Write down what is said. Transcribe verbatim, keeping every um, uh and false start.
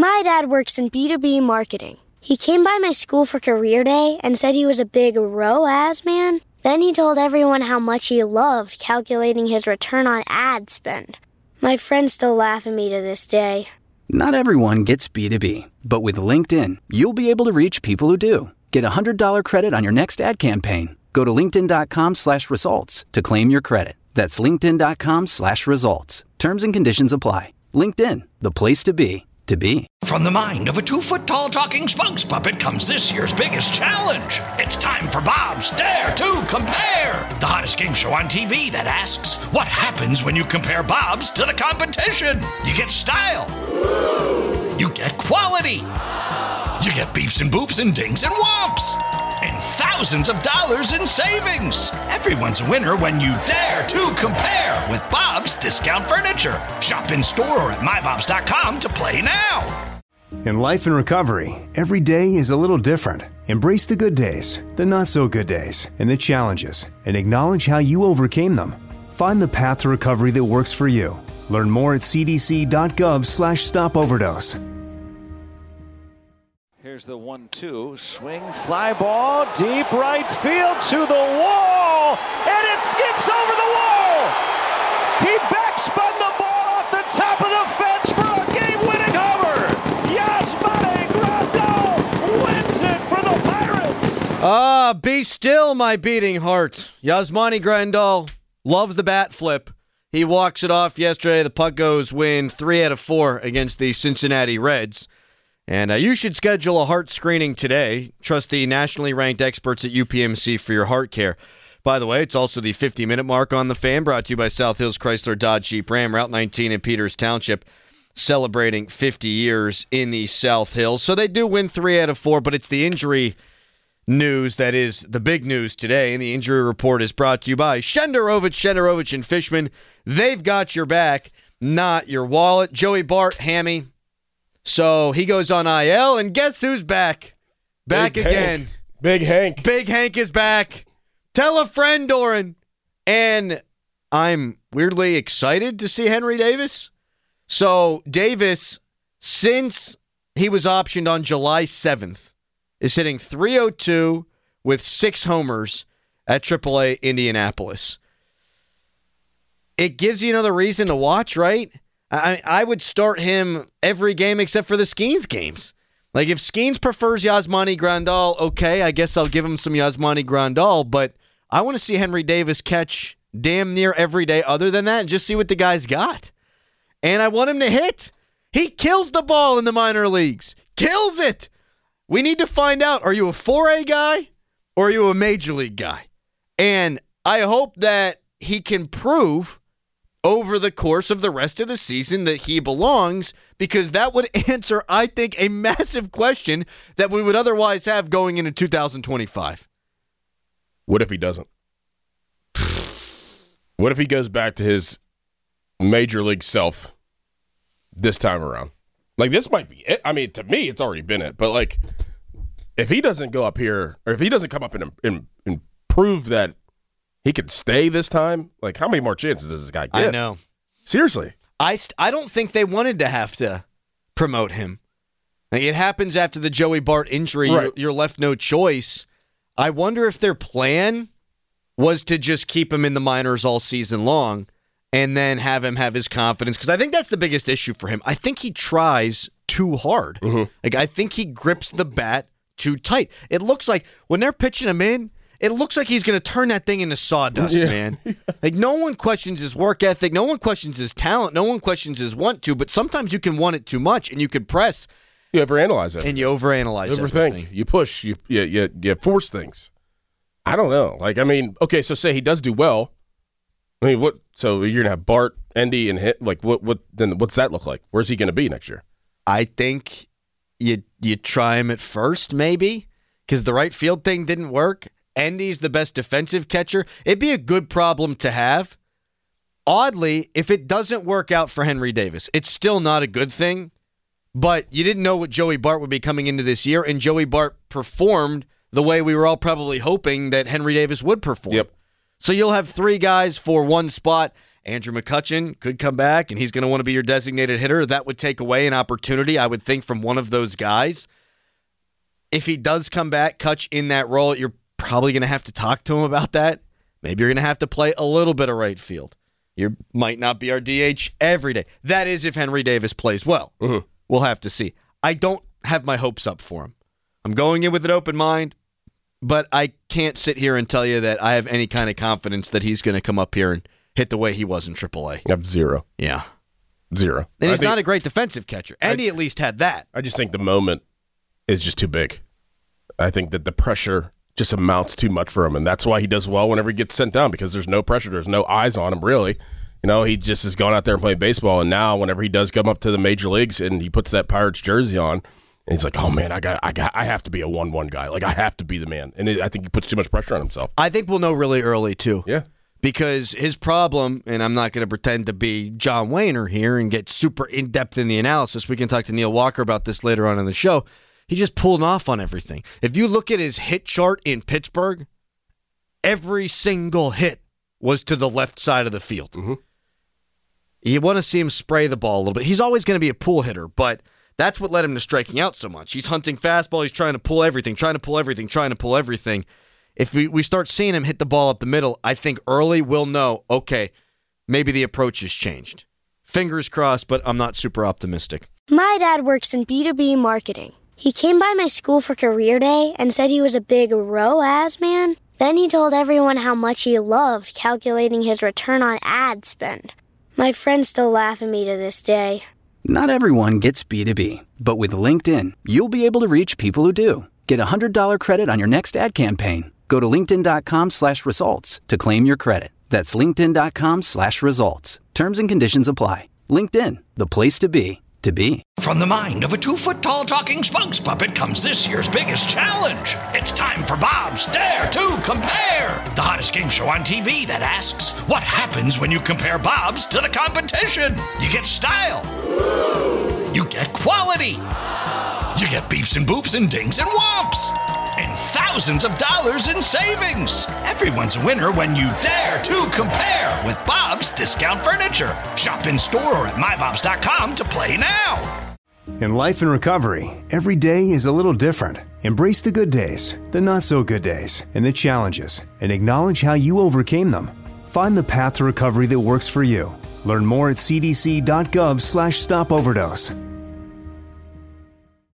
My dad works in B two B marketing. He came by my school for career day and said he was a big R O A S man. Then he told everyone how much he loved calculating his return on ad spend. My friends still laugh at me to this day. Not everyone gets B two B, but with LinkedIn, you'll be able to reach people who do. Get a one hundred dollars credit on your next ad campaign. Go to linkedin.com slash results to claim your credit. That's linkedin.com slash results. Terms and conditions apply. LinkedIn, the place to be, to be. From the mind of a two-foot-tall talking spokes puppet comes this year's biggest challenge. It's time for Bob's Dare to Compare, the hottest game show on T V that asks, what happens when you compare Bob's to the competition? You get style. You get quality. You get beeps and boops and dings and whomps. And thousands of dollars in savings. Everyone's a winner when you dare to compare with Bob's Discount Furniture. Shop in store or at my bobs dot com to play now. In life and recovery, every day is a little different. Embrace the good days, the not so good days, and the challenges, and acknowledge how you overcame them. Find the path to recovery that works for you. Learn more at cdc.gov slash stop overdose. Here's the one two, swing, fly ball, deep right field to the wall, and it skips over the wall! He backspun the ball off the top of the fence for a game-winning homer! Yasmani Grandal wins it for the Pirates! Ah, be still, my beating heart. Yasmani Grandal loves the bat flip. He walks it off yesterday. The Puckos win three out of four against the Cincinnati Reds. And uh, you should schedule a heart screening today. Trust the nationally ranked experts at U P M C for your heart care. By the way, it's also the fifty-minute mark on the Fan, brought to you by South Hills Chrysler Dodge Jeep Ram, Route nineteen in Peters Township, celebrating fifty years in the South Hills. So they do win three out of four, but it's the injury news that is the big news today. And the injury report is brought to you by Shenderovich, Shenderovich and Fishman. They've got your back, not your wallet. Joey Bart, hammy. So he goes on I L, and guess who's back? Back Big again. Hank. Big Hank. Big Hank is back. Tell a friend, Doran. And I'm weirdly excited to see Henry Davis. So Davis, since he was optioned on July seventh, is hitting three oh two with six homers at triple A Indianapolis. It gives you another reason to watch, right? I I would start him every game except for the Skeens games. Like, if Skeens prefers Yasmani Grandal, okay, I guess I'll give him some Yasmani Grandal, but I want to see Henry Davis catch damn near every day other than that and just see what the guy's got. And I want him to hit. He kills the ball in the minor leagues. Kills it. We need to find out, are you a four A guy or are you a major league guy? And I hope that he can prove over the course of the rest of the season that he belongs, because that would answer, I think, a massive question that we would otherwise have going into two thousand twenty-five. What if he doesn't? What if he goes back to his major league self this time around? Like, this might be it. I mean, to me, it's already been it. But, like, if he doesn't go up here, or if he doesn't come up and, and, and prove that he could stay this time, like, how many more chances does this guy get? I know. Seriously. I, st- I don't think they wanted to have to promote him. Like, it happens after the Joey Bart injury. Right. You're, you're left no choice. I wonder if their plan was to just keep him in the minors all season long and then have him have his confidence, because I think that's the biggest issue for him. I think he tries too hard. Mm-hmm. Like, I think he grips the bat too tight. It looks like when they're pitching him in, it looks like he's going to turn that thing into sawdust, yeah. man. Like, no one questions his work ethic. No one questions his talent. No one questions his want to, but sometimes you can want it too much and you can press. You overanalyze it. And you overanalyze Overthink. everything. You push. You, you, you, you force things. I don't know. Like, I mean, okay, so say he does do well. I mean, what? So you're going to have Bart, Endy, and hit. Like, what? What? Then what's that look like? Where's he going to be next year? I think you, you try him at first, maybe, because the right field thing didn't work. Endy's the best defensive catcher. It'd be a good problem to have. Oddly, if it doesn't work out for Henry Davis, it's still not a good thing, but you didn't know what Joey Bart would be coming into this year, and Joey Bart performed the way we were all probably hoping that Henry Davis would perform. Yep. So you'll have three guys for one spot, Andrew McCutchen could come back, and he's going to want to be your designated hitter. That would take away an opportunity, I would think, from one of those guys. If he does come back, Kutch in that role, you're probably going to have to talk to him about that. Maybe you're going to have to play a little bit of right field. You might not be our D H every day. That is if Henry Davis plays well. Mm-hmm. We'll have to see. I don't have my hopes up for him. I'm going in with an open mind, but I can't sit here and tell you that I have any kind of confidence that he's going to come up here and hit the way he was in triple A. I have zero. Yeah. Zero. And he's think, not a great defensive catcher. And I, he at least had that. I just think the moment is just too big. I think that the pressure just amounts too much for him, and that's why he does well whenever he gets sent down, because there's no pressure. There's no eyes on him, really. You know, he just has gone out there and played baseball, and now whenever he does come up to the major leagues and he puts that Pirates jersey on, and he's like, oh, man, I got, I got, I have to be a one one guy. Like, I have to be the man. And it, I think he puts too much pressure on himself. I think we'll know really early, too. Yeah. Because his problem, and I'm not going to pretend to be John Wayner here and get super in-depth in the analysis. We can talk to Neil Walker about this later on in the show. He just pulled off on everything. If you look at his hit chart in Pittsburgh, every single hit was to the left side of the field. Mm-hmm. You want to see him spray the ball a little bit. He's always going to be a pull hitter, but that's what led him to striking out so much. He's hunting fastball. He's trying to pull everything, trying to pull everything, trying to pull everything. If we, we start seeing him hit the ball up the middle, I think early we'll know, okay, maybe the approach has changed. Fingers crossed, but I'm not super optimistic. My dad works in B two B marketing. He came by my school for career day and said he was a big R O A S man. Then he told everyone how much he loved calculating his return on ad spend. My friends still laugh at me to this day. Not everyone gets B two B, but with LinkedIn, you'll be able to reach people who do. Get a one hundred dollars credit on your next ad campaign. Go to linkedin.com slash results to claim your credit. That's linkedin.com slash results. Terms and conditions apply. LinkedIn, the place to be, to be. From the mind of a two-foot-tall talking spokes puppet comes this year's biggest challenge. It's time for Bob's Dare to Compare, the hottest game show on T V that asks, what happens when you compare Bob's to the competition? You get style. You get quality. You get beeps and boops and dings and whomps. And thousands of dollars in savings. Everyone's a winner when you dare to compare with Bob's Discount Furniture. Shop in store or at my bobs dot com to play now. In life and recovery, every day is a little different. Embrace the good days, the not so good days, and the challenges, and acknowledge how you overcame them. Find the path to recovery that works for you. Learn more at cdc.gov slash stop overdose.